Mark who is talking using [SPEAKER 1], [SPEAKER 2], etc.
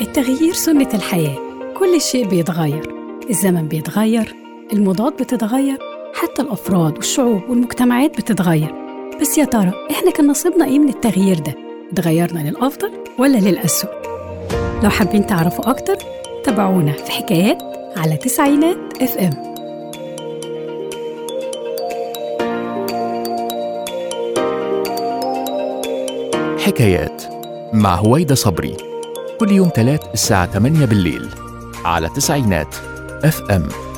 [SPEAKER 1] التغيير سنة الحياة، كل شيء بيتغير، الزمن بيتغير، الموضات بتتغير، حتى الأفراد والشعوب والمجتمعات بتتغير. بس يا ترى إحنا كان نصيبنا إيه من التغيير ده؟ اتغيرنا للأفضل ولا للأسوأ؟ لو حابين تعرفوا أكتر تابعونا في حكايات على تسعينات FM.
[SPEAKER 2] حكايات مع هويدا صبري، كل يوم 3 الساعة 8 بالليل على تسعينات FM.